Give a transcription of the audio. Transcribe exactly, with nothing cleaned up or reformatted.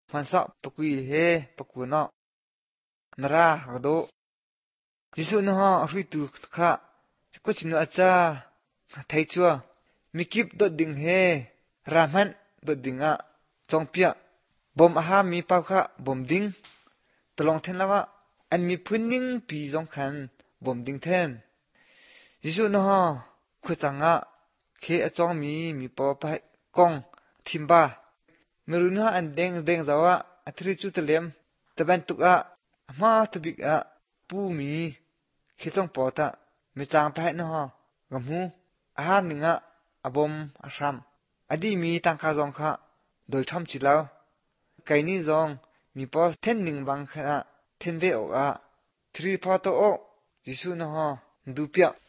มันสอบปะกุยเฮปะกุนอนราหกโดยิสุนฮะฟิตุค่ะก็ชินอาจาไทยชัวมีกิบดดดิ่งเฮรามันดดดิ่งอะจงเปียบอมอาหามีปาวค่ะบอมดิ่งตลองเทนละวะอันมีพื้นนิ่งปีจงขันบอมดิ่งเทนยิสุนฮะคุจังอะเคอจองมีมีปอไปกองทิมบาเมรุนฮะอันเด้งเด้งจาวะอัตริจุตเลมตะบันตุกอะมาตบิกอะปูมีเคจงปอตะมีจางไปนะฮะกำหูอาหารหนึ่งอะอบมอาชามอดีมีตังคาจงค่ะโดยทำจิตแล้วไก่นี้จงมีปอเทนหนึ่งบางขณะเทนเวออกอะทรีพอโตโอจิสุนะฮะดูเปีย